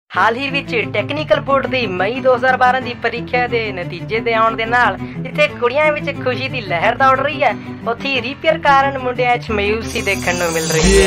ਹਾਲ ਹੀ ਵਿੱਚ technical board ਦੀ ਮਈ 2012 ਦੀ ਪ੍ਰੀਖਿਆ ਦੇ ਨਤੀਜੇ ਦੇ ਆਉਣ ਦੇ ਨਾਲ ਜਿੱਥੇ ਕੁੜੀਆਂ ਵਿੱਚ ਖੁਸ਼ੀ ਦੀ ਲਹਿਰ ਦੌੜ ਰਹੀ ਹੈ, ਉੱਥੇ ਰੀਪੇਅਰ ਕਾਰਨ ਮੁੰਡਿਆਂ 'ਚ ਮਾਯੂਸੀ ਦੇਖਣ ਨੂੰ ਮਿਲ ਰਹੀ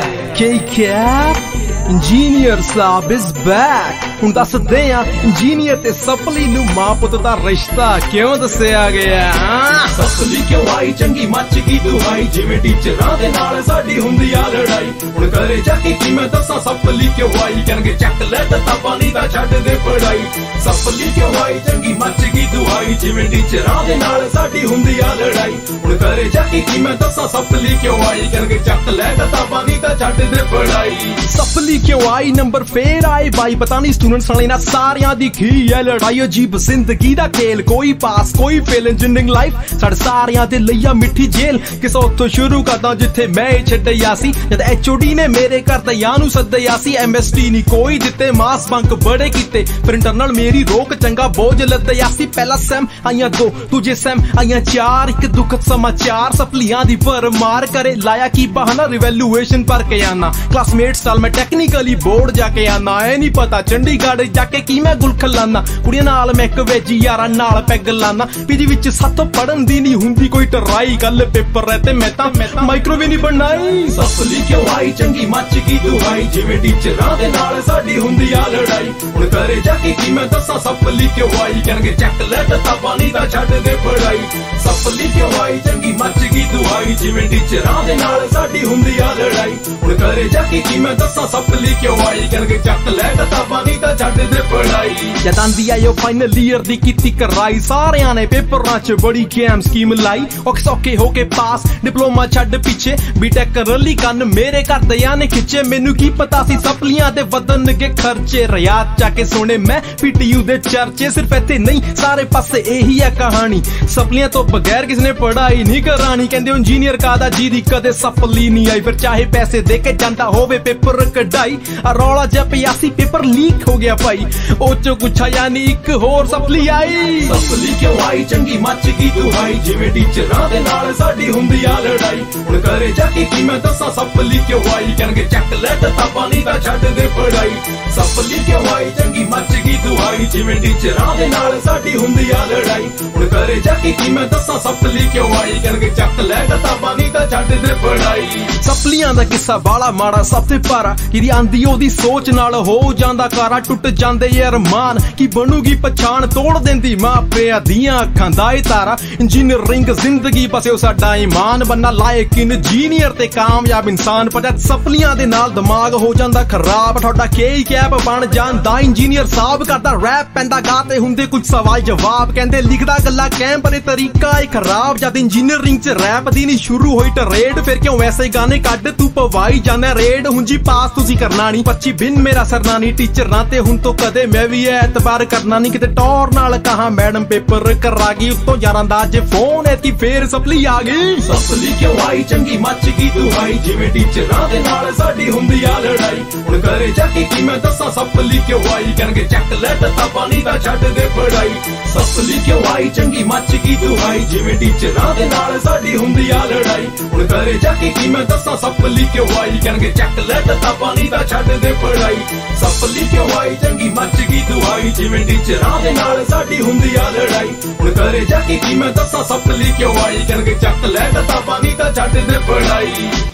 ਹੈ। ਇੰਜੀਨੀਅਰ ਸਾਹਿਬ ਇਜ਼ ਬੈਕ। ਹੁਣ ਦੱਸਦੇ ਆ ਇੰਜੀਨੀਅਰ ਤੇ ਸਪਲੀ ਨੂੰ ਮਾਂ ਪੁੱਤ ਦਾ ਰਿਸ਼ਤਾ ਕਿਉਂ ਦੱਸਿਆ ਗਿਆ। ਸਪਲੀ ਕਿਉਂ ਆਈ ਚੰਗੀ ਮੱਚ ਗਈ ਦੁਹਾਈ, ਜਿਵੇਂ ਟੀਚਰਾਂ ਦੇ ਨਾਲ ਸਾਡੀ ਹੁੰਦੀ ਆ ਲੜਾਈ। ਹੁਣ ਘਰੇ ਜਾ ਕੇ ਕੀ ਮੈਂ ਦੱਸਾਂ ਸਪਲੀ ਕਿਉਂ ਆਈ, ਕਹਿਣਗੇ ਚੱਕ ਲੈ ਕਿਤਾਬਾਂ ਨਹੀਂ ਤਾਂ ਛੱਡ ਦੇ ਪੜਾਈ। ਸਪਲੀ ਕਿਉਂ ਆਈ ਚੰਗੀ ਮੱਚ ਗਈ ਦੁਹਾਈ, ਜਿਵੇਂ ਟੀਚਰਾਂ ਦੇ ਨਾਲ ਸਾਡੀ ਹੁੰਦੀ ਆ ਲੜਾਈ। ਹੁਣ ਘਰੇ ਜਾ ਕੇ ਕੀ ਮੈਂ ਦੱਸਾਂ ਸਪਲੀ ਕਿਉਂ ਆਈ, ਕਹਿਣਗੇ ਚੱਕ ਲੈ ਕਿਤਾਬਾਂ ਨਹੀਂ ਤਾਂ ਛੱਡ ਦੇ ਪੜਾਈ। ਸਪਲੀ क्यों आई नंबर फेर आए भाई, पता नहीं स्टूडेंट्स वाले ना सारियां दी खी है लड़ाई। अजीब जिंदगी दा खेल, कोई पास कोई फेल। इंजीनियरिंग लाइफ साडे सारियां दे लईया मिठी जेल। किस उत्थों शुरू करदा जिथे मैं छड्डिया सी, जद HOD ने मेरे घर दयां नूं सद्दिया सी। MST नहीं कोई दिते, मास बंक बड़े कीते, पर इंटरनल मेरी रोक चंगा बोझ लद्दिया सी। पहला सैम आईयां 2, दूजे सैम आईयां 4, एक दुखद समाचार सपलियां दी भरमार करे। लाया की बहाना रिवैल्यूएशन भर के आना, क्लासमेट साल मैं टेक्निकली बोर्ड जाके आना। ऐ नहीं पता चंडीगढ़ जाके की मैं गुलखल लाना, कुड़ियां नाल मैं एक वेजी यारां नाल पैग लाना। पीजी विच सत पढ़न दी नहीं हुंदी कोई टराई, कल पेपर है ते मैं तां माइक्रो भी नहीं बनाई। सपली क्यों आई चंगी मच गई दुहाई, जिवें टीचरां दे नाल साडी हुंदी आ लड़ाई। हुण घरे जाके की मैं दस्सां सपली क्यों आई, कहणगे चक ले किताबां नहीं तां छड्ड दे पढ़ाई। सपली क्यों आई चंगी मच गई दुहाई, जिवें टीचरां दे नाल साडी हुंदी आ लड़ाई। हुण घरे जाके की मैं दस्सां सपली क्यों आई, कहणगे चक ले किताबां नहीं तां छड्ड दे पढ़ाई। जद आंदी आई फाइनल ईयर दी कीती कराई, सारियां ने पेपरां च बड़ी कैम स्कीम लाई। औखे सौखे होके पास डिप्लोमा छड्ड पिछे, बीटेक रली कन्न मेरे घर दयां ने खिच्चे। मैनू की पता सी सपलियां दे वदन के खर्चे, रियाद जाके सोने मैं PTU दे चर्चे। सिर्फ इत्थे नहीं सारे पासे यही है कहानी, सपलियां तो बगैर किसने पढ़ाई नहीं करानी। कहंदे इंजीनियर कादा जी दी कदे सपली नहीं आई, फिर चाहे पैसे दे के जांदा होवे पेपर कढाई। रौला जब पियासी पेपर लीक हो गया भाई, ओ चो कुछ यानी एक होर सपली आई। सपली क्यों आई चंगी मच गई दुहाई, जिवें टीचरां दे नाल साडी हुंदी आ लड़ाई। हुण घरे जाके की मैं दस्सां सपली क्यों आई, कहणगे चक ले किताबां नहीं तां छड्ड दे पढ़ाई। सपली क्यों आई चंगी मच गई दुहाई, जिवें टीचरां दे नाल साडी हुंदी आ लड़ाई। हुण घरे जाके की मैं दस्सां सपली क्यों आई, कहणगे चक ले किताबां नहीं तां छड्ड दे पढ़ाई। सपलियां दा किस्सा बाला माड़ा सब ते भारा, जिहदी आंदी ओदी सोच नाल हो जांदा कारा। टुट जांदे अरमान की बनूगी पछाण, तोड़ देंदी मां पिया दियां अखां दा तारा। इंजीनियरिंग जिंदगी बसे साडा ईमान, बनना लायक इंजीनियर ते कामयाब इंसान। पर जद सपलियां दे नाल दिमाग हो जांदा खराब, तुहाडा केई कैप बन जांदा इंजीनियर साहब। करदा रैप पैंदा गाते हुंदे कुछ सवाल जवाब, कहंदे लिखदा गल्ला कैम पर तरीका है खराब। जद इंजीनियरिंग च रैप दी नहीं शुरू होई टरेड, फिर क्यों ऐसे गाने कड्ड तू पवाई जाना रेड। हुण जी पास तुसी करना नहीं, 25 बिन मेरा सरना नहीं। टीचर ना ते हुण तो कदे मैं भी एतबार करना नहीं, किते टौर नाल कहा मैडम पेपर करागी। उत्तों यारां दा जे फोन है कि फिर सपली आ गई। सपली क्यों आई चंगी मच गई दुहाई, जिवें टीचरां दे नाल साडी हुंदी आ लड़ाई। हुण घरे जाके की मैं दस्सां सपली क्यों आई, कहणगे चक ले किताबां नहीं तां छड्ड दे पढ़ाई। सपली क्यों आई चंगी मच गई दुहाई, जिवें टीचरां दे नाल साडी हुंदी आ लड़ाई। हुण घरे जाके की मैं दस्सां सपली क्यों आई, कहणगे चक ले किताबां नहीं तां छड्ड दे पढ़ाई। सपली क्यों आई चंगी मच गई दुहाई, जिवें टीचरां दे नाल साडी हुंदी आ लड़ाई। हुण घरे जाके की मैं दस्सां सपली क्यों आई, कहणगे चक ले किताबां नहीं तां छड्ड दे पढ़ाई।